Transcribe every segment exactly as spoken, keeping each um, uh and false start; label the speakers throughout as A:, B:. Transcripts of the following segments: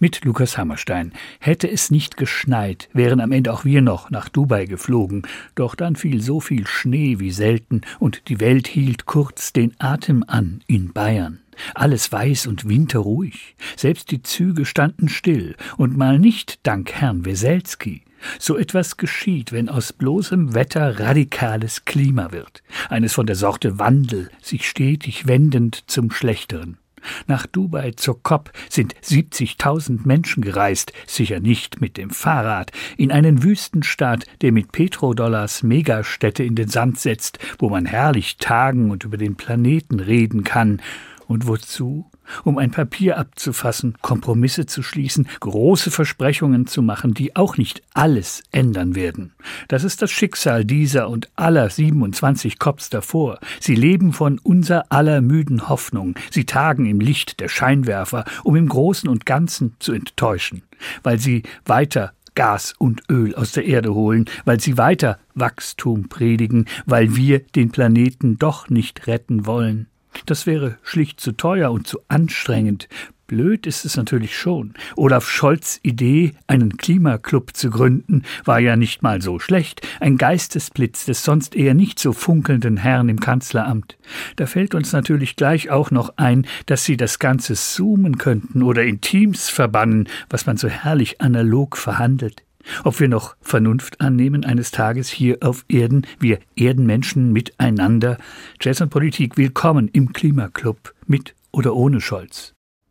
A: mit Lukas Hammerstein. Hätte es nicht geschneit, wären am Ende auch wir noch nach Dubai geflogen. Doch dann fiel so viel Schnee wie selten und die Welt hielt kurz den Atem an in Bayern. Alles weiß und winterruhig. Selbst die Züge standen still und mal nicht dank Herrn Weselski. So etwas geschieht, wenn aus bloßem Wetter radikales Klima wird. Eines von der Sorte Wandel, sich stetig wendend zum Schlechteren. Nach Dubai zur COP sind siebzigtausend Menschen gereist, sicher nicht mit dem Fahrrad, in einen Wüstenstaat, der mit Petrodollars Megastädte in den Sand setzt, wo man herrlich tagen und über den Planeten reden kann. Und wozu? Um ein Papier abzufassen, Kompromisse zu schließen, große Versprechungen zu machen, die auch nicht alles ändern werden. Das ist das Schicksal dieser und aller siebenundzwanzig COPs davor. Sie leben von unser aller müden Hoffnung. Sie tagen im Licht der Scheinwerfer, um im Großen und Ganzen zu enttäuschen. Weil sie weiter Gas und Öl aus der Erde holen, weil sie weiter Wachstum predigen, weil wir den Planeten doch nicht retten wollen. Das wäre schlicht zu teuer und zu anstrengend. Blöd ist es natürlich schon. Olaf Scholz' Idee, einen Klimaclub zu gründen, war ja nicht mal so schlecht. Ein Geistesblitz des sonst eher nicht so funkelnden Herrn im Kanzleramt. Da fällt uns natürlich gleich auch noch ein, dass sie das Ganze zoomen könnten oder in Teams verbannen, was man so herrlich analog verhandelt. Ob wir noch Vernunft annehmen eines Tages hier auf Erden, wir Erdenmenschen miteinander. Jazz und Politik, willkommen im Klimaclub, mit oder ohne Scholz.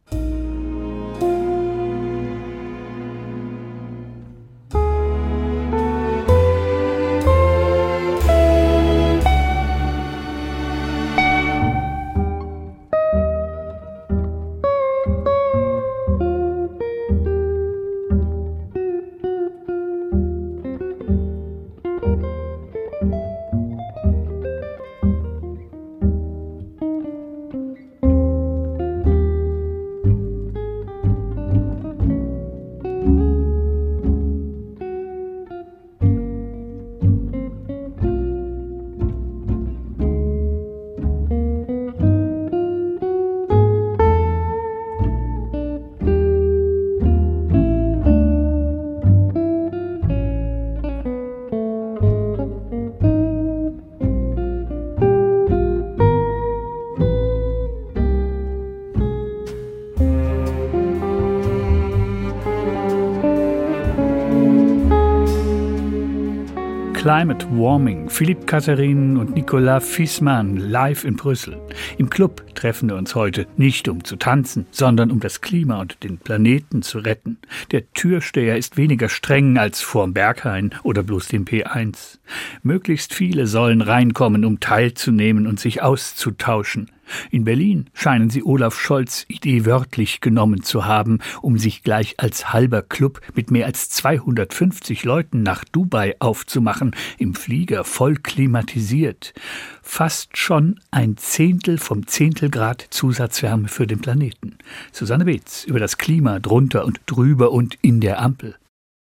A: Climate Warming, Philipp Katharin und Nicolas Viessmann live in Brüssel. Im Club treffen wir uns heute nicht um zu tanzen, sondern um das Klima und den Planeten zu retten. Der Türsteher ist weniger streng als vorm Berghain oder bloß dem P eins. Möglichst viele sollen reinkommen, um teilzunehmen und sich auszutauschen. In Berlin scheinen sie Olaf Scholz' Idee wörtlich genommen zu haben, um sich gleich als halber Club mit mehr als zweihundertfünfzig Leuten nach Dubai aufzumachen, im Flieger voll klimatisiert. Fast schon ein Zehntel vom Zehntelgrad Zusatzwärme für den Planeten. Susanne Beetz über das Klima drunter und drüber und in der Ampel.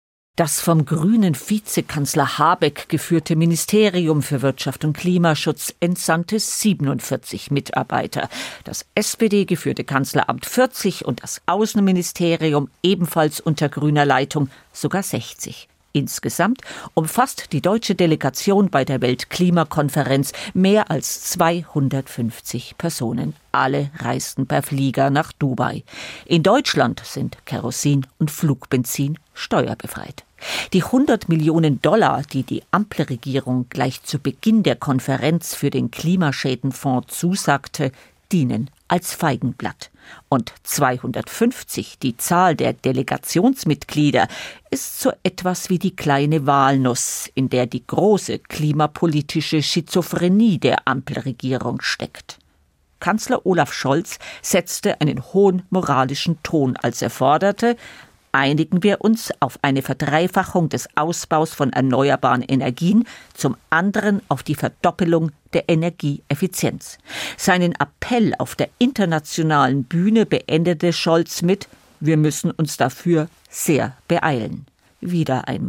B: Das vom grünen Vizekanzler Habeck geführte Ministerium für Wirtschaft und Klimaschutz entsandte siebenundvierzig Mitarbeiter, das S P D-geführte Kanzleramt vierzig und das Außenministerium ebenfalls unter grüner Leitung sogar sechzig. Insgesamt umfasst die deutsche Delegation bei der Weltklimakonferenz mehr als zweihundertfünfzig Personen. Alle reisten per Flieger nach Dubai. In Deutschland sind Kerosin und Flugbenzin steuerbefreit. Die hundert Millionen Dollar, die die Ampelregierung gleich zu Beginn der Konferenz für den Klimaschädenfonds zusagte, dienen als Feigenblatt. Und zweihundertfünfzig, die Zahl der Delegationsmitglieder, ist so etwas wie die kleine Walnuss, in der die große klimapolitische Schizophrenie der Ampelregierung steckt. Kanzler Olaf Scholz setzte einen hohen moralischen Ton, als er forderte: Einigen wir uns auf eine Verdreifachung des Ausbaus von erneuerbaren Energien, zum anderen auf die Verdoppelung der Energieeffizienz. Seinen Appell auf der internationalen Bühne beendete Scholz mit: Wir müssen uns dafür sehr beeilen. Wieder einmal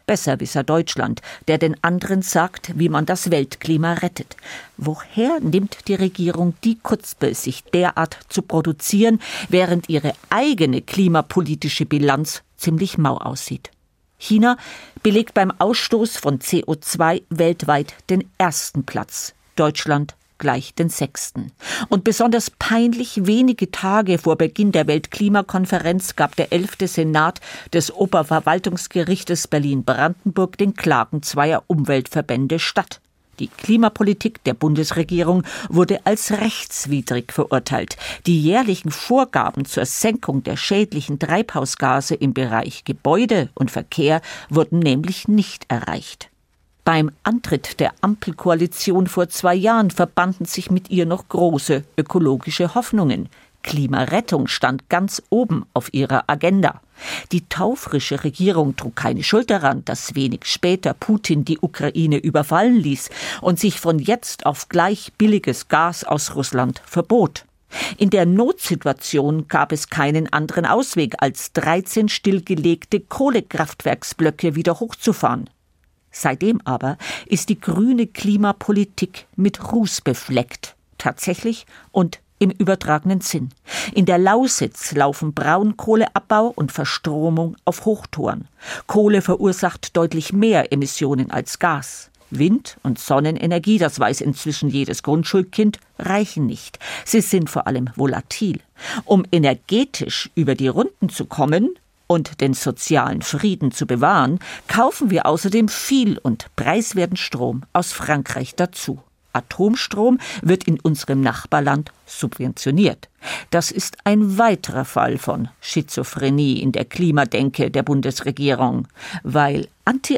B: Besserwisser Deutschland, der den anderen sagt, wie man das Weltklima rettet. Woher nimmt die Regierung die Chutzpe, sich derart zu produzieren, während ihre eigene klimapolitische Bilanz ziemlich mau aussieht? China belegt beim Ausstoß von C O zwei weltweit den ersten Platz, Deutschland gleich den sechsten. Und besonders peinlich wenige Tage vor Beginn der Weltklimakonferenz gab der elfte Senat des Oberverwaltungsgerichtes Berlin-Brandenburg den Klagen zweier Umweltverbände statt. Die Klimapolitik der Bundesregierung wurde als rechtswidrig verurteilt. Die jährlichen Vorgaben zur Senkung der schädlichen Treibhausgase im Bereich Gebäude und Verkehr wurden nämlich nicht erreicht. Beim Antritt der Ampelkoalition vor zwei Jahren verbanden sich mit ihr noch große ökologische Hoffnungen. Klimarettung stand ganz oben auf ihrer Agenda. Die taufrische Regierung trug keine Schuld daran, dass wenig später Putin die Ukraine überfallen ließ und sich von jetzt auf gleich billiges Gas aus Russland verbot. In der Notsituation gab es keinen anderen Ausweg, als dreizehn stillgelegte Kohlekraftwerksblöcke wieder hochzufahren. Seitdem aber ist die grüne Klimapolitik mit Ruß befleckt, tatsächlich und im übertragenen Sinn. In der Lausitz laufen Braunkohleabbau und Verstromung auf Hochtouren. Kohle verursacht deutlich mehr Emissionen als Gas. Wind- und Sonnenenergie, das weiß inzwischen jedes Grundschulkind, reichen nicht. Sie sind vor allem volatil. Um energetisch über die Runden zu kommen und den sozialen Frieden zu bewahren, kaufen wir außerdem viel und preiswerten Strom aus Frankreich dazu. Atomstrom wird in unserem Nachbarland subventioniert. Das ist ein weiterer Fall von Schizophrenie in der Klimadenke der Bundesregierung. Weil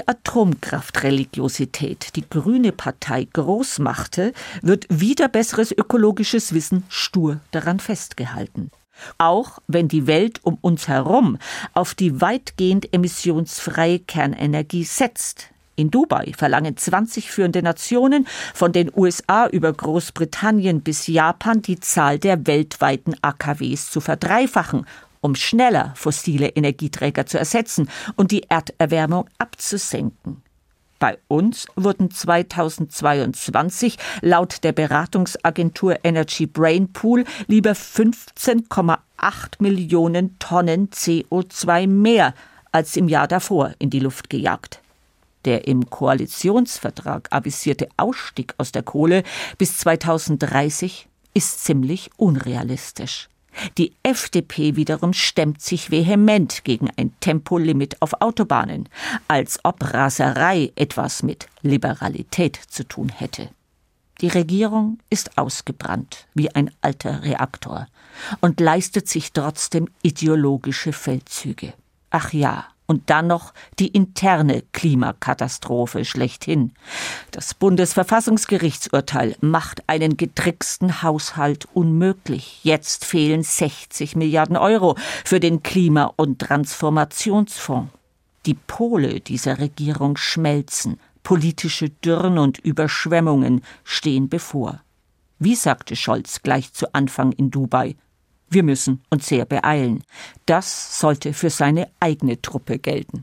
B: Anti-Atomkraft-Religiosität die Grüne Partei groß machte, wird wieder besseres ökologisches Wissen stur daran festgehalten. Auch wenn die Welt um uns herum auf die weitgehend emissionsfreie Kernenergie setzt. In Dubai verlangen zwanzig führende Nationen, von den U S A über Großbritannien bis Japan, die Zahl der weltweiten A K Ws zu verdreifachen, um schneller fossile Energieträger zu ersetzen und die Erderwärmung abzusenken. Bei uns wurden zweitausendzweiundzwanzig laut der Beratungsagentur Energy Brain Pool lieber fünfzehn Komma acht Millionen Tonnen C O zwei mehr als im Jahr davor in die Luft gejagt. Der im Koalitionsvertrag avisierte Ausstieg aus der Kohle bis zweitausenddreißig ist ziemlich unrealistisch. Die F D P wiederum stemmt sich vehement gegen ein Tempolimit auf Autobahnen, als ob Raserei etwas mit Liberalität zu tun hätte. Die Regierung ist ausgebrannt wie ein alter Reaktor und leistet sich trotzdem ideologische Feldzüge. Ach ja, und dann noch die interne Klimakatastrophe schlechthin. Das Bundesverfassungsgerichtsurteil macht einen getricksten Haushalt unmöglich. Jetzt fehlen sechzig Milliarden Euro für den Klima- und Transformationsfonds. Die Pole dieser Regierung schmelzen. Politische Dürren und Überschwemmungen stehen bevor. Wie sagte Scholz gleich zu Anfang in Dubai: Wir müssen uns sehr beeilen. Das sollte für seine eigene Truppe gelten.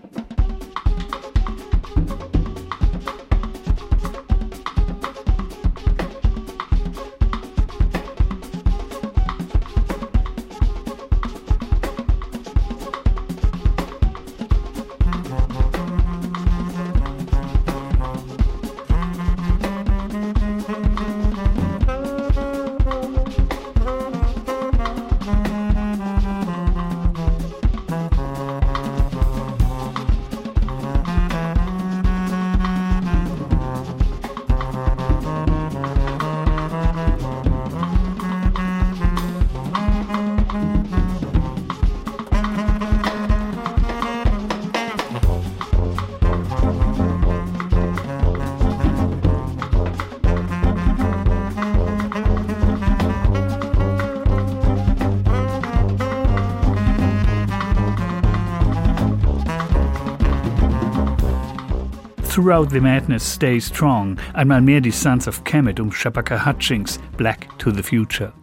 A: Throughout the Madness, Stay Strong, einmal mehr die Sons of Kemet um Shabaka Hutchings, Black to the Future.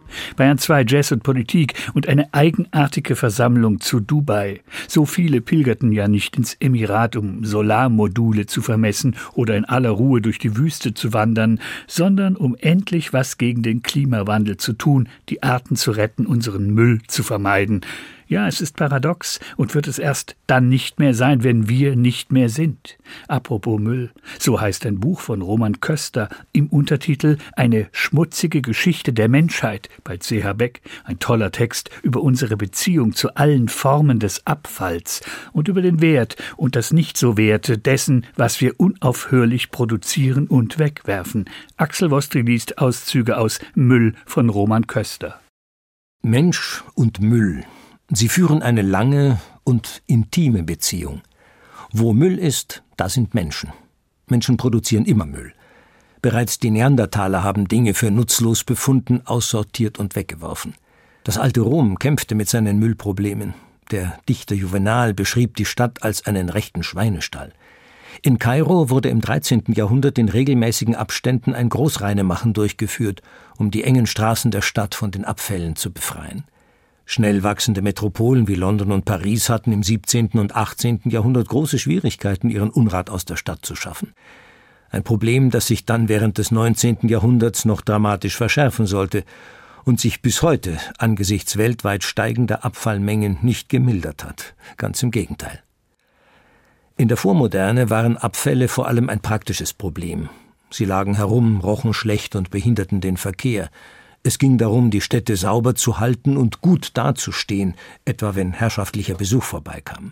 A: Bayern zwei Jazz und Politik und eine eigenartige Versammlung zu Dubai. So viele pilgerten ja nicht ins Emirat, um Solarmodule zu vermessen oder in aller Ruhe durch die Wüste zu wandern, sondern um endlich was gegen den Klimawandel zu tun, die Arten zu retten, unseren Müll zu vermeiden. Ja, es ist paradox und wird es erst dann nicht mehr sein, wenn wir nicht mehr sind. Apropos Müll, so heißt ein Buch von Roman Köster im Untertitel »Eine schmutzige Geschichte der Menschheit« bei C H Beck. Ein toller Text über unsere Beziehung zu allen Formen des Abfalls und über den Wert und das Nicht-so-Werte dessen, was wir unaufhörlich produzieren und wegwerfen. Axel Wostri liest Auszüge aus Müll von Roman Köster.
C: Mensch und Müll. Sie führen eine lange und intime Beziehung. Wo Müll ist, da sind Menschen. Menschen produzieren immer Müll. Bereits die Neandertaler haben Dinge für nutzlos befunden, aussortiert und weggeworfen. Das alte Rom kämpfte mit seinen Müllproblemen. Der Dichter Juvenal beschrieb die Stadt als einen rechten Schweinestall. In Kairo wurde im dreizehnten Jahrhundert in regelmäßigen Abständen ein Großreinemachen durchgeführt, um die engen Straßen der Stadt von den Abfällen zu befreien. Schnell wachsende Metropolen wie London und Paris hatten im siebzehnten und achtzehnten Jahrhundert große Schwierigkeiten, ihren Unrat aus der Stadt zu schaffen. Ein Problem, das sich dann während des neunzehnten Jahrhunderts noch dramatisch verschärfen sollte und sich bis heute angesichts weltweit steigender Abfallmengen nicht gemildert hat. Ganz im Gegenteil. In der Vormoderne waren Abfälle vor allem ein praktisches Problem. Sie lagen herum, rochen schlecht und behinderten den Verkehr. Es ging darum, die Städte sauber zu halten und gut dazustehen, etwa wenn herrschaftlicher Besuch vorbeikam.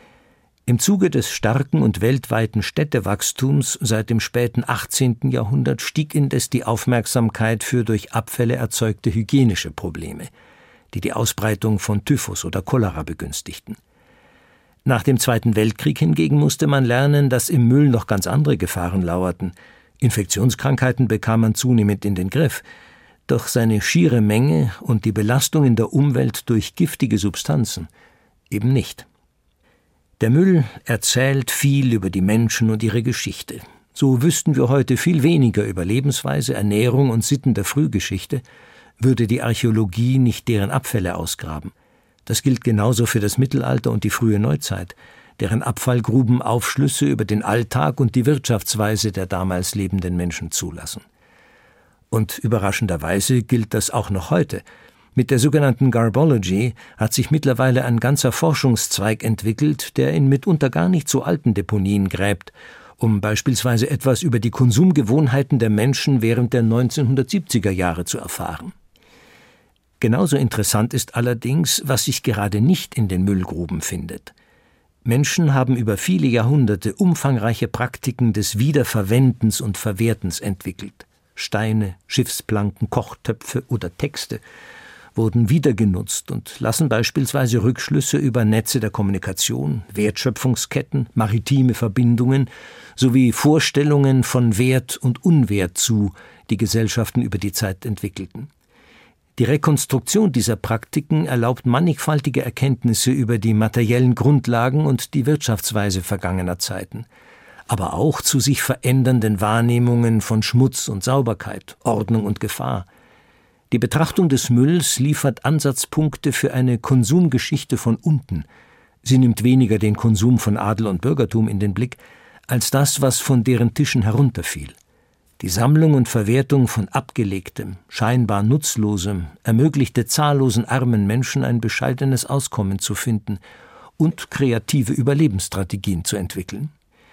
C: Im Zuge des starken und weltweiten Städtewachstums seit dem späten achtzehnten Jahrhundert stieg indes die Aufmerksamkeit für durch Abfälle erzeugte hygienische Probleme, die die Ausbreitung von Typhus oder Cholera begünstigten. Nach dem Zweiten Weltkrieg hingegen musste man lernen, dass im Müll noch ganz andere Gefahren lauerten. Infektionskrankheiten bekam man zunehmend in den Griff, doch seine schiere Menge und die Belastung in der Umwelt durch giftige Substanzen eben nicht. Der Müll erzählt viel über die Menschen und ihre Geschichte. So wüssten wir heute viel weniger über Lebensweise, Ernährung und Sitten der Frühgeschichte, würde die Archäologie nicht deren Abfälle ausgraben. Das gilt genauso für das Mittelalter und die frühe Neuzeit, deren Abfallgruben Aufschlüsse über den Alltag und die Wirtschaftsweise der damals lebenden Menschen zulassen. Und überraschenderweise gilt das auch noch heute. Mit der sogenannten Garbology hat sich mittlerweile ein ganzer Forschungszweig entwickelt, der in mitunter gar nicht so alten Deponien gräbt, um beispielsweise etwas über die Konsumgewohnheiten der Menschen während der neunzehnhundertsiebziger Jahre zu erfahren. Genauso interessant ist allerdings, was sich gerade nicht in den Müllgruben findet. Menschen haben über viele Jahrhunderte umfangreiche Praktiken des Wiederverwendens und Verwertens entwickelt. Steine, Schiffsplanken, Kochtöpfe oder Texte wurden wiedergenutzt und lassen beispielsweise Rückschlüsse über Netze der Kommunikation, Wertschöpfungsketten, maritime Verbindungen sowie Vorstellungen von Wert und Unwert zu, die Gesellschaften über die Zeit entwickelten. Die Rekonstruktion dieser Praktiken erlaubt mannigfaltige Erkenntnisse über die materiellen Grundlagen und die Wirtschaftsweise vergangener Zeiten, aber auch zu sich verändernden Wahrnehmungen von Schmutz und Sauberkeit, Ordnung und Gefahr. Die Betrachtung des Mülls liefert Ansatzpunkte für eine Konsumgeschichte von unten. Sie nimmt weniger den Konsum von Adel und Bürgertum in den Blick, als das, was von deren Tischen herunterfiel. Die Sammlung und Verwertung von Abgelegtem, scheinbar Nutzlosem, ermöglichte zahllosen armen Menschen ein bescheidenes Auskommen zu finden und kreative Überlebensstrategien zu entwickeln.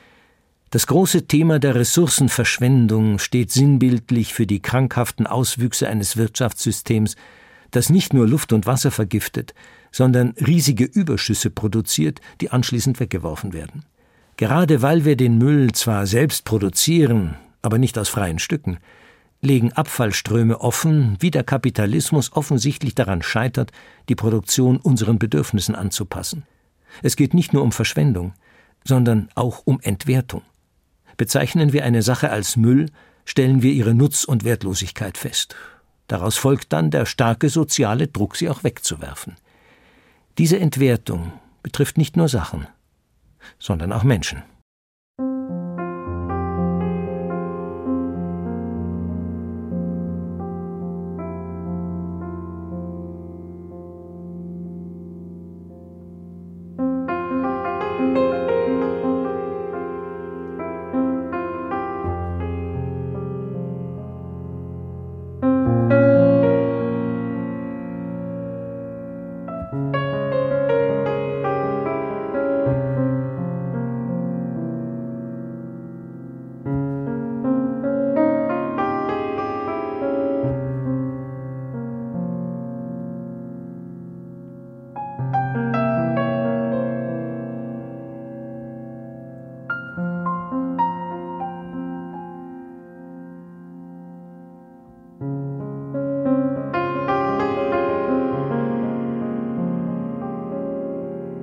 C: Das große Thema der Ressourcenverschwendung steht sinnbildlich für die krankhaften Auswüchse eines Wirtschaftssystems, das nicht nur Luft und Wasser vergiftet, sondern riesige Überschüsse produziert, die anschließend weggeworfen werden. Gerade weil wir den Müll zwar selbst produzieren, aber nicht aus freien Stücken, legen Abfallströme offen, wie der Kapitalismus offensichtlich daran scheitert, die Produktion unseren Bedürfnissen anzupassen. Es geht nicht nur um Verschwendung, sondern auch um Entwertung. Bezeichnen wir eine Sache als Müll, stellen wir ihre Nutz- und Wertlosigkeit fest. Daraus folgt dann der starke soziale Druck, sie auch wegzuwerfen. Diese Entwertung betrifft nicht nur Sachen, sondern auch Menschen.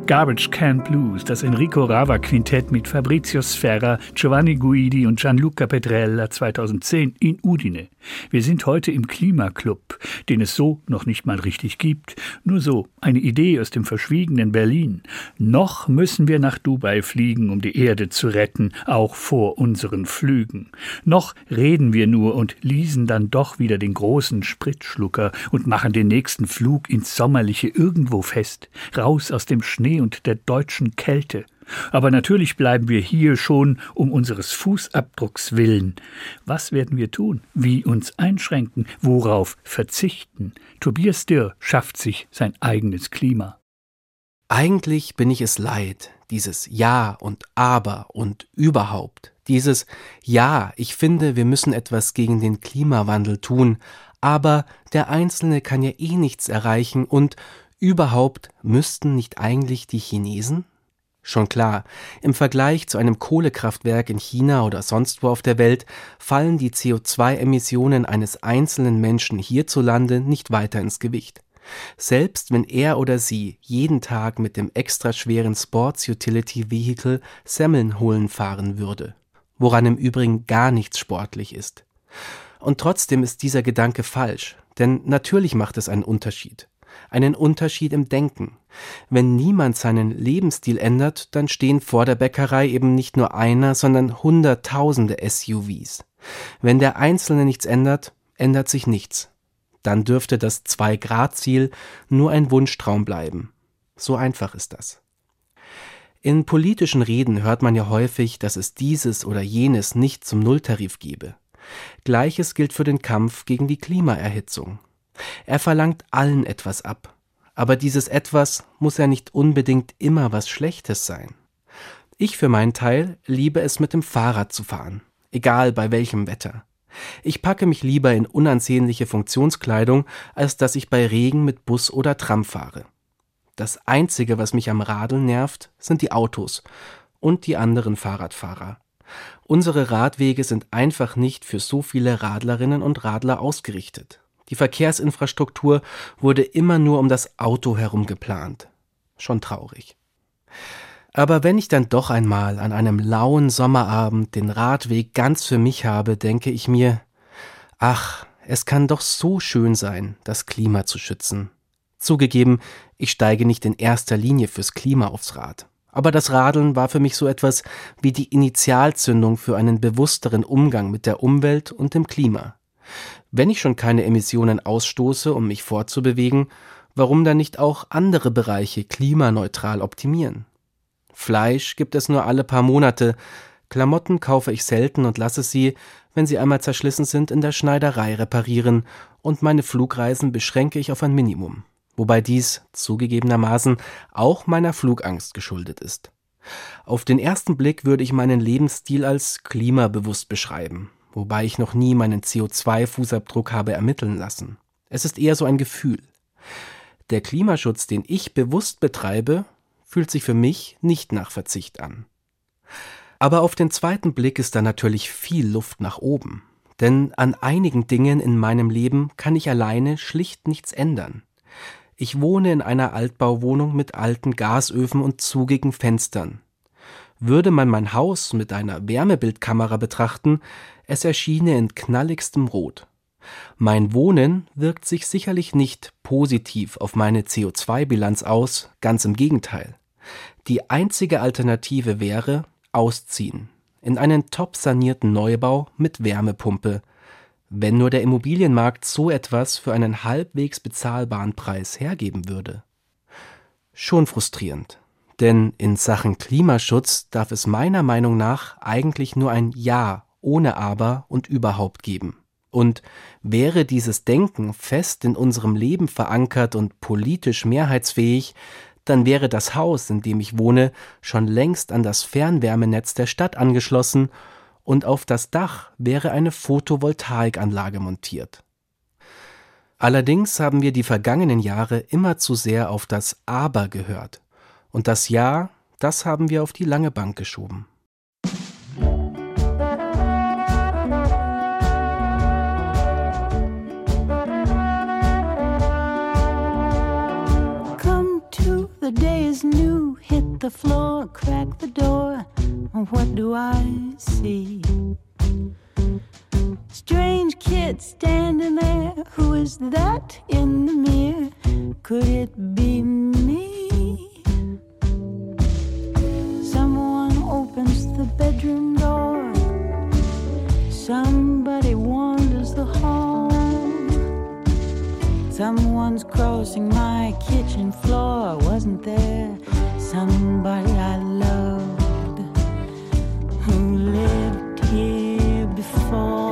A: Garbage Can Blues, das Enrico Rava Quintett mit Fabrizio Sferra, Giovanni Guidi und Gianluca Petrella zweitausendzehn in Udine. Wir sind heute im Klimaclub, den es so noch nicht mal richtig gibt. Nur so, eine Idee aus dem verschwiegenen Berlin. Noch müssen wir nach Dubai fliegen, um die Erde zu retten, auch vor unseren Flügen. Noch reden wir nur und leasen dann doch wieder den großen Spritschlucker und machen den nächsten Flug ins Sommerliche irgendwo fest, raus aus dem Schnee und der deutschen Kälte. Aber natürlich bleiben wir hier schon um unseres Fußabdrucks willen. Was werden wir tun? Wie uns einschränken? Worauf verzichten? Tobias Dirr schafft sich sein eigenes Klima.
D: Eigentlich bin ich es leid, dieses Ja und Aber und überhaupt. Dieses Ja, ich finde, wir müssen etwas gegen den Klimawandel tun, aber der Einzelne kann ja eh nichts erreichen und überhaupt müssten nicht eigentlich die Chinesen? Schon klar, im Vergleich zu einem Kohlekraftwerk in China oder sonst wo auf der Welt fallen die C O zwei Emissionen eines einzelnen Menschen hierzulande nicht weiter ins Gewicht. Selbst wenn er oder sie jeden Tag mit dem extra schweren Sports Utility Vehicle Semmeln holen fahren würde, woran im Übrigen gar nichts sportlich ist. Und trotzdem ist dieser Gedanke falsch, denn natürlich macht es einen Unterschied. Einen Unterschied im Denken. Wenn niemand seinen Lebensstil ändert, dann stehen vor der Bäckerei eben nicht nur einer, sondern hunderttausende S U Vs. Wenn der Einzelne nichts ändert, ändert sich nichts. Dann dürfte das Zwei-Grad-Ziel nur ein Wunschtraum bleiben. So einfach ist das. In politischen Reden hört man ja häufig, dass es dieses oder jenes nicht zum Nulltarif gebe. Gleiches gilt für den Kampf gegen die Klimaerhitzung. Er verlangt allen etwas ab, aber dieses Etwas muss ja nicht unbedingt immer was Schlechtes sein. Ich für meinen Teil liebe es, mit dem Fahrrad zu fahren, egal bei welchem Wetter. Ich packe mich lieber in unansehnliche Funktionskleidung, als dass ich bei Regen mit Bus oder Tram fahre. Das Einzige, was mich am Radeln nervt, sind die Autos und die anderen Fahrradfahrer. Unsere Radwege sind einfach nicht für so viele Radlerinnen und Radler ausgerichtet. Die Verkehrsinfrastruktur wurde immer nur um das Auto herum geplant. Schon traurig. Aber wenn ich dann doch einmal an einem lauen Sommerabend den Radweg ganz für mich habe, denke ich mir, ach, es kann doch so schön sein, das Klima zu schützen. Zugegeben, ich steige nicht in erster Linie fürs Klima aufs Rad. Aber das Radeln war für mich so etwas wie die Initialzündung für einen bewussteren Umgang mit der Umwelt und dem Klima. Wenn ich schon keine Emissionen ausstoße, um mich fortzubewegen, warum dann nicht auch andere Bereiche klimaneutral optimieren? Fleisch gibt es nur alle paar Monate, Klamotten kaufe ich selten und lasse sie, wenn sie einmal zerschlissen sind, in der Schneiderei reparieren und meine Flugreisen beschränke ich auf ein Minimum, wobei dies zugegebenermaßen auch meiner Flugangst geschuldet ist. Auf den ersten Blick würde ich meinen Lebensstil als klimabewusst beschreiben, wobei ich noch nie meinen C O zwei Fußabdruck habe ermitteln lassen. Es ist eher so ein Gefühl. Der Klimaschutz, den ich bewusst betreibe, fühlt sich für mich nicht nach Verzicht an. Aber auf den zweiten Blick ist da natürlich viel Luft nach oben. Denn an einigen Dingen in meinem Leben kann ich alleine schlicht nichts ändern. Ich wohne in einer Altbauwohnung mit alten Gasöfen und zugigen Fenstern. Würde man mein Haus mit einer Wärmebildkamera betrachten, es erschiene in knalligstem Rot. Mein Wohnen wirkt sich sicherlich nicht positiv auf meine C O zwei Bilanz aus, ganz im Gegenteil. Die einzige Alternative wäre ausziehen, in einen top sanierten Neubau mit Wärmepumpe, wenn nur der Immobilienmarkt so etwas für einen halbwegs bezahlbaren Preis hergeben würde. Schon frustrierend, denn in Sachen Klimaschutz darf es meiner Meinung nach eigentlich nur ein Ja ohne Aber und überhaupt geben. Und wäre dieses Denken fest in unserem Leben verankert und politisch mehrheitsfähig, dann wäre das Haus, in dem ich wohne, schon längst an das Fernwärmenetz der Stadt angeschlossen und auf das Dach wäre eine Photovoltaikanlage montiert. Allerdings haben wir die vergangenen Jahre immer zu sehr auf das Aber gehört. Und das Ja, das haben wir auf die lange Bank geschoben.
E: The day is is new, hit the floor, crack the door. What do I see? Strange kid standing there. Who is that in the mirror? Could it be me? Someone opens the bedroom door. Somebody wanders the hall. Someone's crossing my kitchen floor. Wasn't there somebody I loved who lived here before?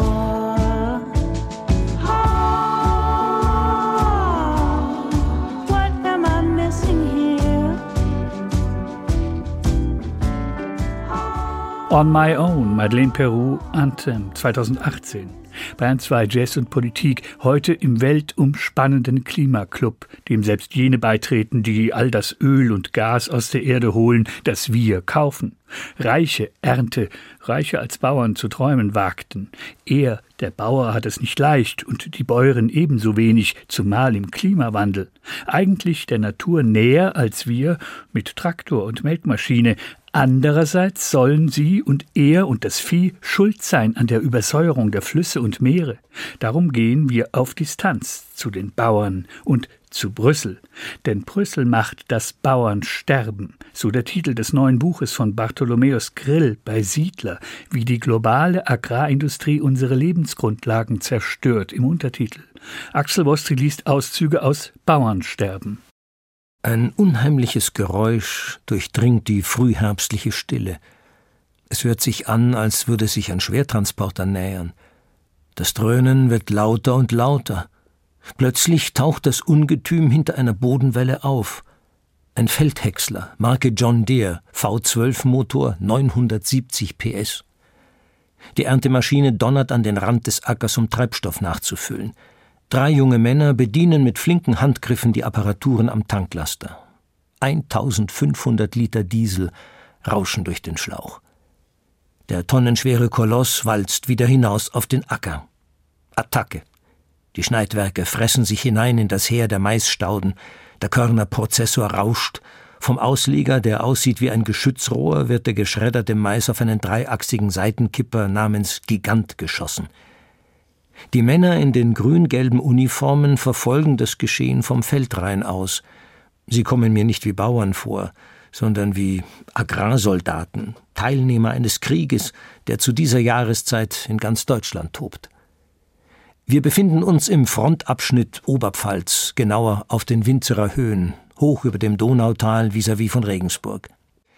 A: On My Own, Madeleine Peru, Anthem zweitausendachtzehn. Bayern zwei Jazz und Politik, heute im weltumspannenden Klimaclub, dem selbst jene beitreten, die all das Öl und Gas aus der Erde holen, das wir kaufen. Reiche Ernte, reicher als Bauern zu träumen wagten. Er, der Bauer, hat es nicht leicht und die Bäuerin ebenso wenig, zumal im Klimawandel. Eigentlich der Natur näher als wir, mit Traktor und Melkmaschine. Andererseits sollen sie und er und das Vieh schuld sein an der Übersäuerung der Flüsse und Meere. Darum gehen wir auf Distanz zu den Bauern und zu Brüssel. Denn Brüssel macht das Bauernsterben, so der Titel des neuen Buches von Bartholomäus Grill bei Siedler, wie die globale Agrarindustrie unsere Lebensgrundlagen zerstört, im Untertitel. Axel Wostri liest Auszüge aus Bauernsterben.
C: Ein unheimliches Geräusch durchdringt die frühherbstliche Stille. Es hört sich an, als würde sich ein Schwertransporter nähern. Das Dröhnen wird lauter und lauter. Plötzlich taucht das Ungetüm hinter einer Bodenwelle auf. Ein Feldhäcksler, Marke John Deere, V zwölf Motor, neunhundertsiebzig P S. Die Erntemaschine donnert an den Rand des Ackers, um Treibstoff nachzufüllen. Drei junge Männer bedienen mit flinken Handgriffen die Apparaturen am Tanklaster. eintausendfünfhundert Liter Diesel rauschen durch den Schlauch. Der tonnenschwere Koloss walzt wieder hinaus auf den Acker. Attacke. Die Schneidwerke fressen sich hinein in das Heer der Maisstauden. Der Körnerprozessor rauscht. Vom Ausleger, der aussieht wie ein Geschützrohr, wird der geschredderte Mais auf einen dreiachsigen Seitenkipper namens Gigant geschossen. Die Männer in den grün-gelben Uniformen verfolgen das Geschehen vom Feldrain aus. Sie kommen mir nicht wie Bauern vor, sondern wie Agrarsoldaten, Teilnehmer eines Krieges, der zu dieser Jahreszeit in ganz Deutschland tobt. Wir befinden uns im Frontabschnitt Oberpfalz, genauer auf den Winzerer Höhen, hoch über dem Donautal vis-à-vis von Regensburg.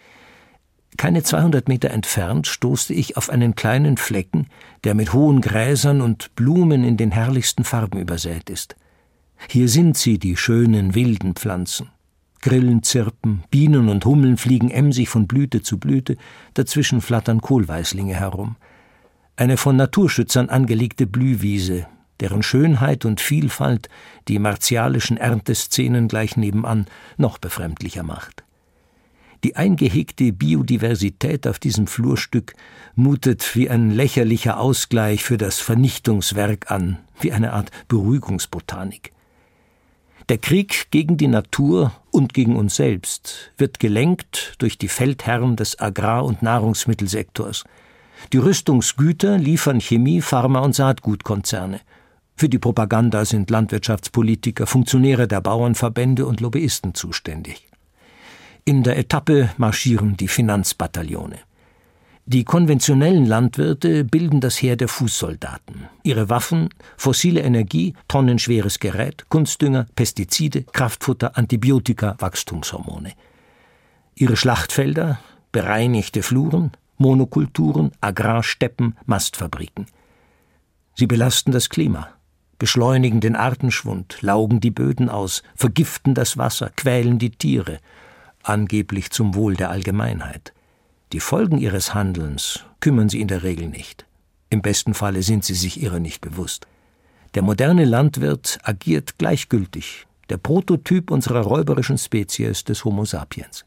C: Keine zweihundert Meter entfernt stoßte ich auf einen kleinen Flecken, der mit hohen Gräsern und Blumen in den herrlichsten Farben übersät ist. Hier sind sie, die schönen, wilden Pflanzen. Grillen zirpen, Bienen und Hummeln fliegen emsig von Blüte zu Blüte, dazwischen flattern Kohlweißlinge herum. Eine von Naturschützern angelegte Blühwiese, deren Schönheit und Vielfalt die martialischen Ernteszenen gleich nebenan noch befremdlicher macht. Die eingehegte Biodiversität auf diesem Flurstück mutet wie ein lächerlicher Ausgleich für das Vernichtungswerk an, wie eine Art Beruhigungsbotanik. Der Krieg gegen die Natur und gegen uns selbst wird gelenkt durch die Feldherren des Agrar- und Nahrungsmittelsektors. Die Rüstungsgüter liefern Chemie-, Pharma- und Saatgutkonzerne. Für die Propaganda sind Landwirtschaftspolitiker, Funktionäre der Bauernverbände und Lobbyisten zuständig. In der Etappe marschieren die Finanzbataillone. Die konventionellen Landwirte bilden das Heer der Fußsoldaten. Ihre Waffen: fossile Energie, tonnenschweres Gerät, Kunstdünger, Pestizide, Kraftfutter, Antibiotika, Wachstumshormone. Ihre Schlachtfelder: bereinigte Fluren, Monokulturen, Agrarsteppen, Mastfabriken. Sie belasten das Klima, beschleunigen den Artenschwund, laugen die Böden aus, vergiften das Wasser, quälen die Tiere, angeblich zum Wohl der Allgemeinheit. Die Folgen ihres Handelns kümmern sie in der Regel nicht. Im besten Falle sind sie sich ihrer nicht bewusst. Der moderne Landwirt agiert gleichgültig, der Prototyp unserer räuberischen Spezies des Homo sapiens.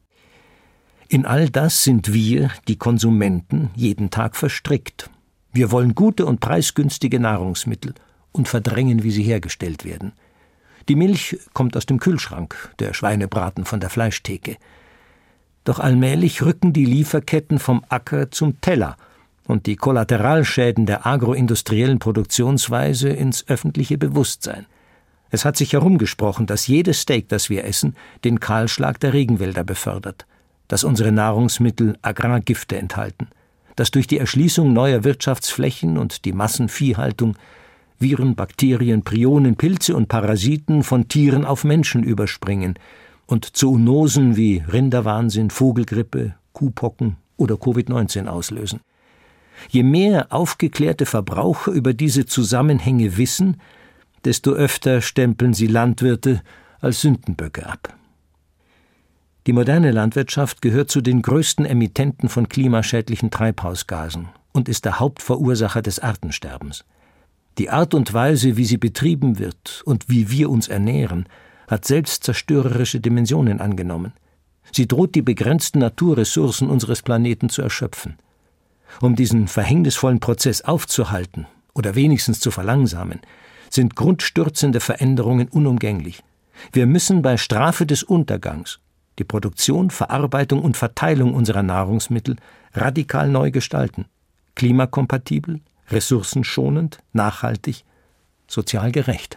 C: In all das sind wir, die Konsumenten, jeden Tag verstrickt. Wir wollen gute und preisgünstige Nahrungsmittel und verdrängen, wie sie hergestellt werden. Die Milch kommt aus dem Kühlschrank, der Schweinebraten von der Fleischtheke. Doch allmählich rücken die Lieferketten vom Acker zum Teller und die Kollateralschäden der agroindustriellen Produktionsweise ins öffentliche Bewusstsein. Es hat sich herumgesprochen, dass jedes Steak, das wir essen, den Kahlschlag der Regenwälder befördert, dass unsere Nahrungsmittel Agrargifte enthalten, dass durch die Erschließung neuer Wirtschaftsflächen und die Massenviehhaltung Viren, Bakterien, Prionen, Pilze und Parasiten von Tieren auf Menschen überspringen und Zoonosen wie Rinderwahnsinn, Vogelgrippe, Kuhpocken oder Covid neunzehn auslösen. Je mehr aufgeklärte Verbraucher über diese Zusammenhänge wissen, desto öfter stempeln sie Landwirte als Sündenböcke ab. Die moderne Landwirtschaft gehört zu den größten Emittenten von klimaschädlichen Treibhausgasen und ist der Hauptverursacher des Artensterbens. Die Art und Weise, wie sie betrieben wird und wie wir uns ernähren, hat selbstzerstörerische Dimensionen angenommen. Sie droht, die begrenzten Naturressourcen unseres Planeten zu erschöpfen. Um diesen verhängnisvollen Prozess aufzuhalten oder wenigstens zu verlangsamen, sind grundstürzende Veränderungen unumgänglich. Wir müssen bei Strafe des Untergangs die Produktion, Verarbeitung und Verteilung unserer Nahrungsmittel radikal neu gestalten, klimakompatibel, ressourcenschonend, nachhaltig, sozial gerecht.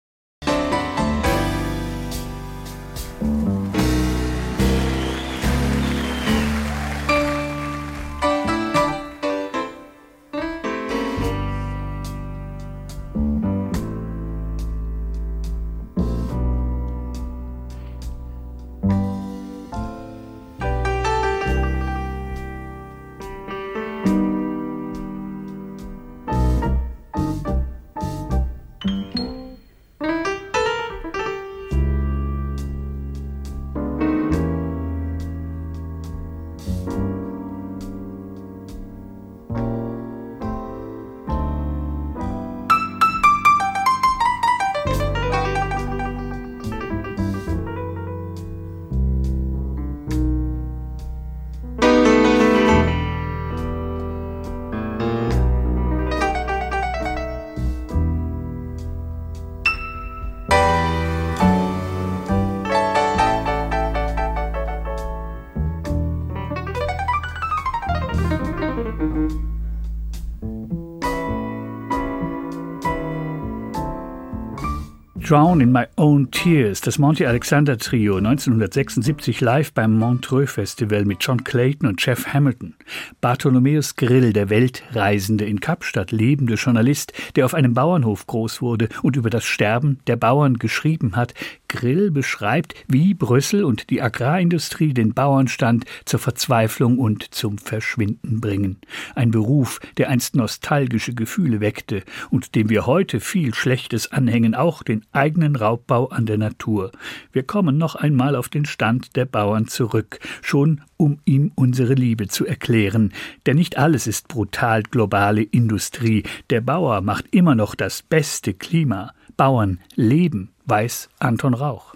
A: Drown in My Own Tears, das Monty Alexander Trio, neunzehnhundertsechsundsiebzig live beim Montreux Festival mit John Clayton und Jeff Hamilton. Bartholomäus Grill, der Weltreisende, in Kapstadt lebende Journalist, der auf einem Bauernhof groß wurde und über das Sterben der Bauern geschrieben hat. Grill beschreibt, wie Brüssel und die Agrarindustrie den Bauernstand zur Verzweiflung und zum Verschwinden bringen. Ein Beruf, der einst nostalgische Gefühle weckte und dem wir heute viel Schlechtes anhängen, auch den eigenen Raubbau an der Natur. Wir kommen noch einmal auf den Stand der Bauern zurück, schon um ihm unsere Liebe zu erklären. Denn nicht alles ist brutal globale Industrie. Der Bauer macht immer noch das beste Klima. Bauern leben, weiß Anton Rauch.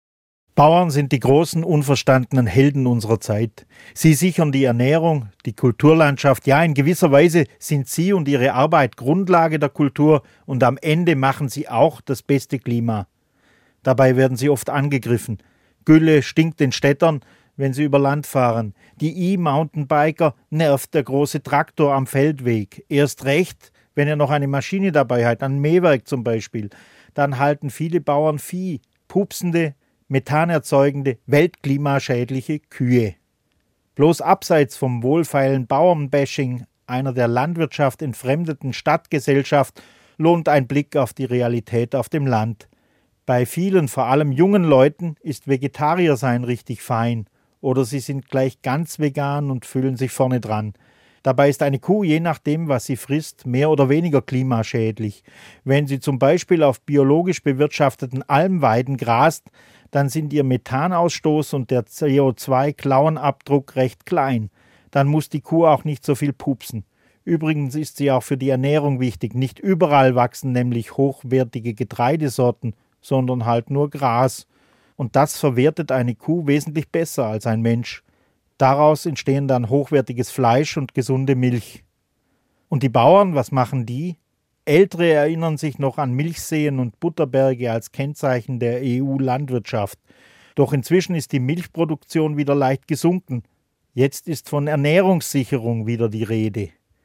F: Bauern sind die großen, unverstandenen Helden unserer Zeit. Sie sichern die Ernährung, die Kulturlandschaft. Ja, in gewisser Weise sind sie und ihre Arbeit Grundlage der Kultur und am Ende machen sie auch das beste Klima. Dabei werden sie oft angegriffen. Gülle stinkt den Städtern, wenn sie über Land fahren. Die E-Mountainbiker nervt der große Traktor am Feldweg. Erst recht, wenn er noch eine Maschine dabei hat, ein Mähwerk zum Beispiel. Dann halten viele Bauern Vieh, pupsende, methanerzeugende, weltklimaschädliche Kühe. Bloß abseits vom wohlfeilen Bauernbashing einer der Landwirtschaft entfremdeten Stadtgesellschaft lohnt ein Blick auf die Realität auf dem Land. Bei vielen, vor allem jungen Leuten, ist Vegetariersein richtig fein oder sie sind gleich ganz vegan und fühlen sich vorne dran. Dabei ist eine Kuh, je nachdem, was sie frisst, mehr oder weniger klimaschädlich. Wenn sie zum Beispiel auf biologisch bewirtschafteten Almweiden grast, dann sind ihr Methanausstoß und der C O zwei Klauenabdruck recht klein. Dann muss die Kuh auch nicht so viel pupsen. Übrigens ist sie auch für die Ernährung wichtig. Nicht überall wachsen nämlich hochwertige Getreidesorten, sondern halt nur Gras. Und das verwertet eine Kuh wesentlich besser als ein Mensch. Daraus entstehen dann hochwertiges Fleisch und gesunde Milch. Und die Bauern, was machen die? Ältere erinnern sich noch an Milchseen und Butterberge als Kennzeichen der E U-Landwirtschaft. Doch inzwischen ist die Milchproduktion wieder leicht gesunken. Jetzt ist von Ernährungssicherung wieder die Rede.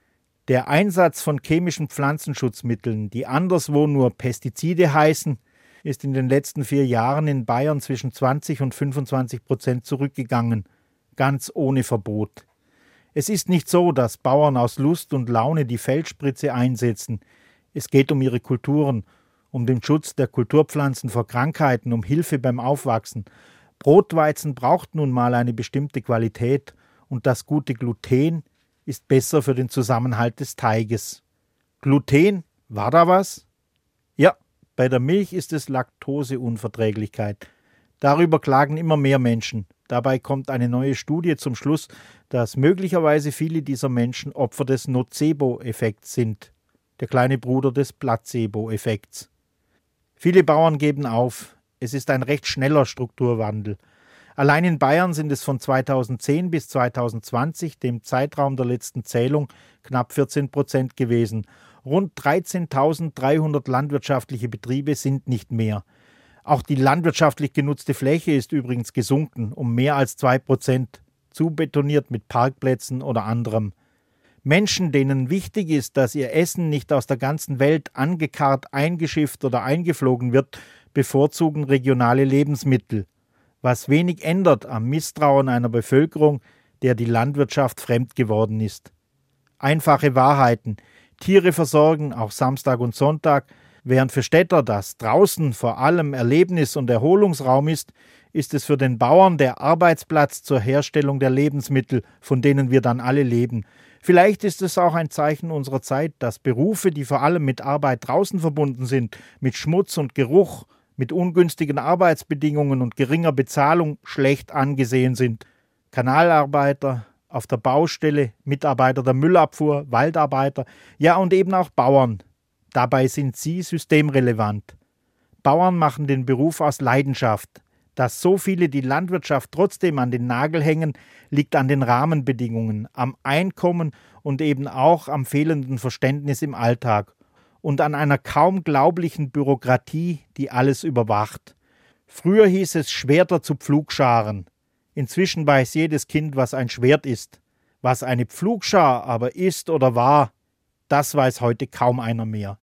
F: Der Einsatz von chemischen Pflanzenschutzmitteln, die anderswo nur Pestizide heißen, ist in den letzten vier Jahren in Bayern zwischen zwanzig und fünfundzwanzig Prozent zurückgegangen, ganz ohne Verbot. Es ist nicht so, dass Bauern aus Lust und Laune die Feldspritze einsetzen. Es geht um ihre Kulturen, um den Schutz der Kulturpflanzen vor Krankheiten, um Hilfe beim Aufwachsen. Brotweizen braucht nun mal eine bestimmte Qualität und das gute Gluten ist besser für den Zusammenhalt des Teiges. Gluten, war da was? Ja, bei der Milch ist es Laktoseunverträglichkeit. Darüber klagen immer mehr Menschen. Dabei kommt eine neue Studie zum Schluss, dass möglicherweise viele dieser Menschen Opfer des Nocebo-Effekts sind, der kleine Bruder des Placebo-Effekts. Viele Bauern geben auf. Es ist ein recht schneller Strukturwandel. Allein in Bayern sind es von zweitausendzehn bis zweitausendzwanzig, dem Zeitraum der letzten Zählung, knapp vierzehn Prozent gewesen. Rund dreizehntausenddreihundert landwirtschaftliche Betriebe sind nicht mehr. Auch die landwirtschaftlich genutzte Fläche ist übrigens gesunken, um mehr als zwei Prozent, zubetoniert mit Parkplätzen oder anderem. Menschen, denen wichtig ist, dass ihr Essen nicht aus der ganzen Welt angekarrt, eingeschifft oder eingeflogen wird, bevorzugen regionale Lebensmittel, was wenig ändert am Misstrauen einer Bevölkerung, der die Landwirtschaft fremd geworden ist. Einfache Wahrheiten: Tiere versorgen, auch Samstag und Sonntag. Während für Städter das draußen vor allem Erlebnis- und Erholungsraum ist, ist es für den Bauern der Arbeitsplatz zur Herstellung der Lebensmittel, von denen wir dann alle leben. Vielleicht ist es auch ein Zeichen unserer Zeit, dass Berufe, die vor allem mit Arbeit draußen verbunden sind, mit Schmutz und Geruch, mit ungünstigen Arbeitsbedingungen und geringer Bezahlung schlecht angesehen sind. Kanalarbeiter, auf der Baustelle, Mitarbeiter der Müllabfuhr, Waldarbeiter, ja und eben auch Bauern. Dabei sind sie systemrelevant. Bauern machen den Beruf aus Leidenschaft. Dass so viele die Landwirtschaft trotzdem an den Nagel hängen, liegt an den Rahmenbedingungen, am Einkommen und eben auch am fehlenden Verständnis im Alltag und an einer kaum glaublichen Bürokratie, die alles überwacht. Früher hieß es Schwerter zu Pflugscharen. Inzwischen weiß jedes Kind, was ein Schwert ist. Was eine Pflugschar aber ist oder war, das weiß heute kaum einer mehr.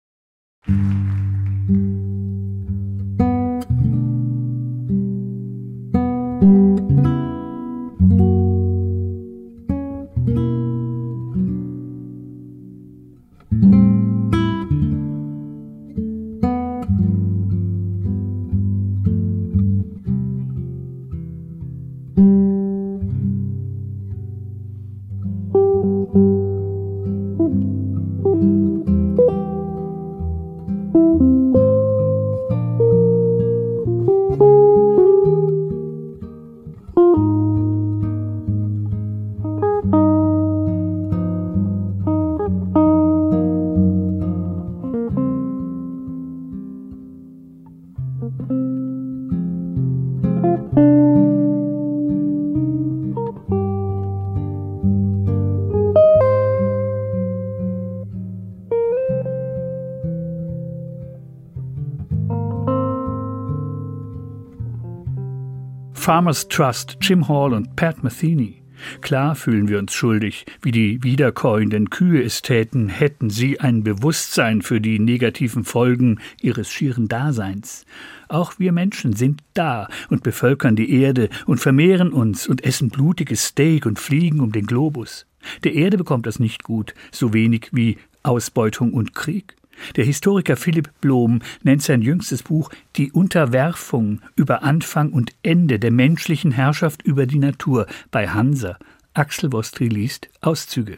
A: Farmers Trust, Jim Hall und Pat Metheny. Klar fühlen wir uns schuldig, wie die wiederkäuenden Kühe es täten, hätten sie ein Bewusstsein für die negativen Folgen ihres schieren Daseins. Auch wir Menschen sind da und bevölkern die Erde und vermehren uns und essen blutiges Steak und fliegen um den Globus. Der Erde bekommt das nicht gut, so wenig wie Ausbeutung und Krieg. Der Historiker Philipp Blom nennt sein jüngstes Buch »Die Unterwerfung über Anfang und Ende der menschlichen Herrschaft über die Natur« bei Hansa. Axel Wostry liest Auszüge.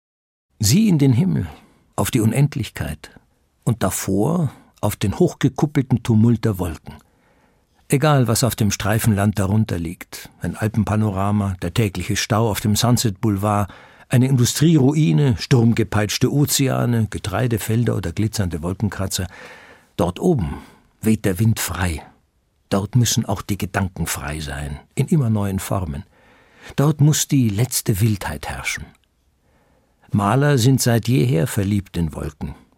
C: Sieh in den Himmel, auf die Unendlichkeit und davor auf den hochgekuppelten Tumult der Wolken. Egal, was auf dem Streifenland darunter liegt, ein Alpenpanorama, der tägliche Stau auf dem Sunset Boulevard, eine Industrieruine, sturmgepeitschte Ozeane, Getreidefelder oder glitzernde Wolkenkratzer. Dort oben weht der Wind frei. Dort müssen auch die Gedanken frei sein, in immer neuen Formen. Dort muss die letzte Wildheit herrschen. Maler sind seit jeher verliebt in Wolken,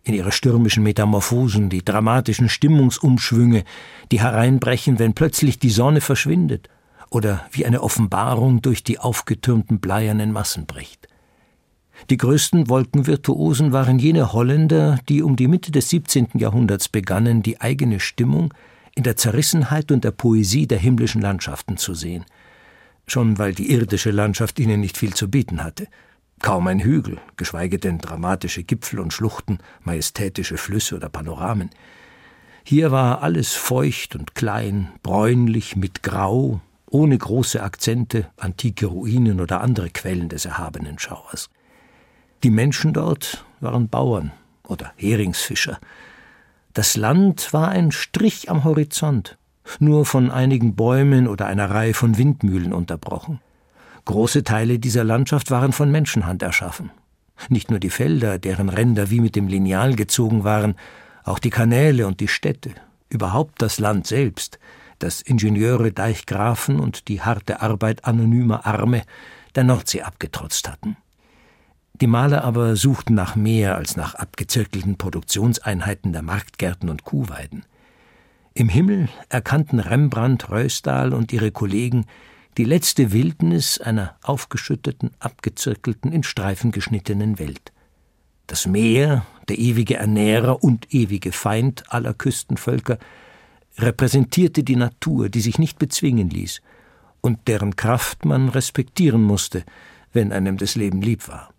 C: in ihre stürmischen Metamorphosen, die dramatischen Stimmungsumschwünge, die hereinbrechen, wenn plötzlich die Sonne verschwindet oder wie eine Offenbarung durch die aufgetürmten bleiernen Massen bricht. Die größten Wolkenvirtuosen waren jene Holländer, die um die Mitte des siebzehnten Jahrhunderts begannen, die eigene Stimmung in der Zerrissenheit und der Poesie der himmlischen Landschaften zu sehen. Schon weil die irdische Landschaft ihnen nicht viel zu bieten hatte. Kaum ein Hügel, geschweige denn dramatische Gipfel und Schluchten, majestätische Flüsse oder Panoramen. Hier war alles feucht und klein, bräunlich mit Grau, ohne große Akzente, antike Ruinen oder andere Quellen des erhabenen Schauers. Die Menschen dort waren Bauern oder Heringsfischer. Das Land war ein Strich am Horizont, nur von einigen Bäumen oder einer Reihe von Windmühlen unterbrochen. Große Teile dieser Landschaft waren von Menschenhand erschaffen. Nicht nur die Felder, deren Ränder wie mit dem Lineal gezogen waren, auch die Kanäle und die Städte, überhaupt das Land selbst, das Ingenieure, Deichgrafen und die harte Arbeit anonymer Arme der Nordsee abgetrotzt hatten. Die Maler aber suchten nach mehr als nach abgezirkelten Produktionseinheiten der Marktgärten und Kuhweiden. Im Himmel erkannten Rembrandt, Ruysdael und ihre Kollegen die letzte Wildnis einer aufgeschütteten, abgezirkelten, in Streifen geschnittenen Welt. Das Meer, der ewige Ernährer und ewige Feind aller Küstenvölker, repräsentierte die Natur, die sich nicht bezwingen ließ und deren Kraft man respektieren musste, wenn einem das Leben lieb war.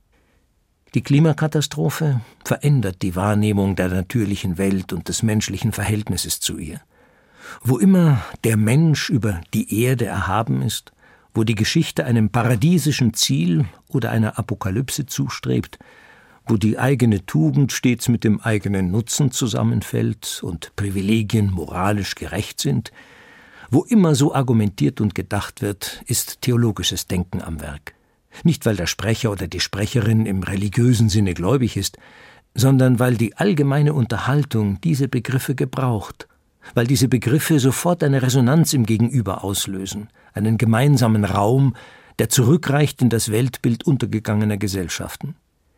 C: Die Klimakatastrophe verändert die Wahrnehmung der natürlichen Welt und des menschlichen Verhältnisses zu ihr. Wo immer der Mensch über die Erde erhaben ist, wo die Geschichte einem paradiesischen Ziel oder einer Apokalypse zustrebt, wo die eigene Tugend stets mit dem eigenen Nutzen zusammenfällt und Privilegien moralisch gerecht sind, wo immer so argumentiert und gedacht wird, ist theologisches Denken am Werk. Nicht, weil der Sprecher oder die Sprecherin im religiösen Sinne gläubig ist, sondern weil die allgemeine Unterhaltung diese Begriffe gebraucht, weil diese Begriffe sofort eine Resonanz im Gegenüber auslösen, einen gemeinsamen Raum, der zurückreicht in das Weltbild untergegangener Gesellschaften.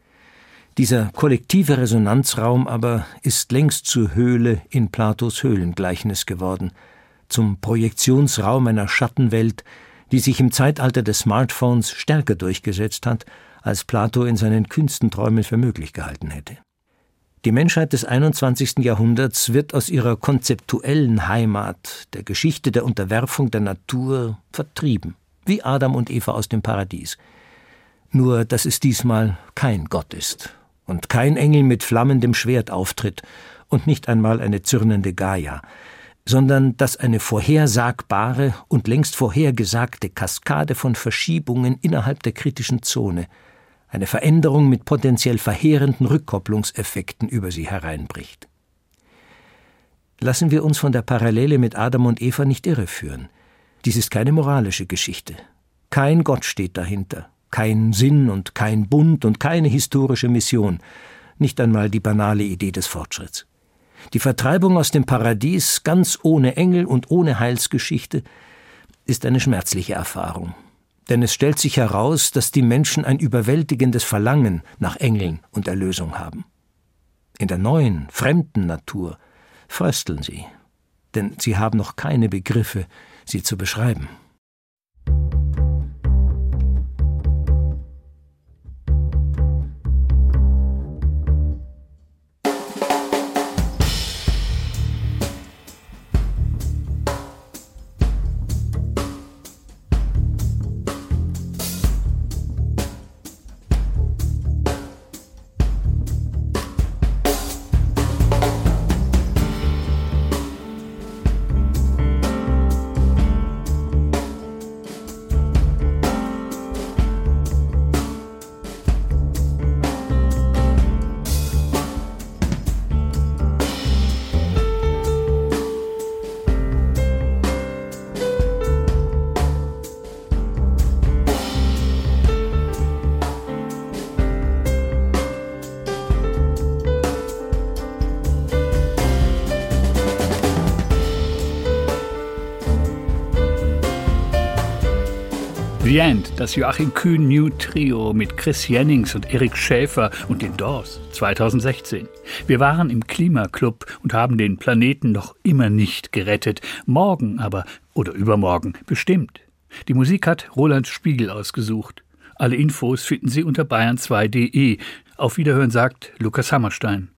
C: Dieser kollektive Resonanzraum aber ist längst zur Höhle in Platos Höhlengleichnis geworden, zum Projektionsraum einer Schattenwelt, die sich im Zeitalter des Smartphones stärker durchgesetzt hat, als Plato in seinen Künstenträumen für möglich gehalten hätte. Die Menschheit des einundzwanzigsten Jahrhunderts wird aus ihrer konzeptuellen Heimat, der Geschichte der Unterwerfung der Natur, vertrieben, wie Adam und Eva aus dem Paradies. Nur, dass es diesmal kein Gott ist und kein Engel mit flammendem Schwert auftritt und nicht einmal eine zürnende Gaia, sondern dass eine vorhersagbare und längst vorhergesagte Kaskade von Verschiebungen innerhalb der kritischen Zone, eine Veränderung mit potenziell verheerenden Rückkopplungseffekten über sie hereinbricht. Lassen wir uns von der Parallele mit Adam und Eva nicht irreführen. Dies ist keine moralische Geschichte. Kein Gott steht dahinter, kein Sinn und kein Bund und keine historische Mission, nicht einmal die banale Idee des Fortschritts. Die Vertreibung aus dem Paradies, ganz ohne Engel und ohne Heilsgeschichte, ist eine schmerzliche Erfahrung. Denn es stellt sich heraus, dass die Menschen ein überwältigendes Verlangen nach Engeln und Erlösung haben. In der neuen, fremden Natur frösteln sie, denn sie haben noch keine Begriffe, sie zu beschreiben.
A: The End, das Joachim Kühn New Trio mit Chris Jennings und Eric Schäfer und den Doors zweitausendsechzehn. Wir waren im Klimaclub und haben den Planeten noch immer nicht gerettet. Morgen aber, oder übermorgen, bestimmt. Die Musik hat Roland Spiegel ausgesucht. Alle Infos finden Sie unter bayern zwei punkt de. Auf Wiederhören sagt Lukas Hammerstein.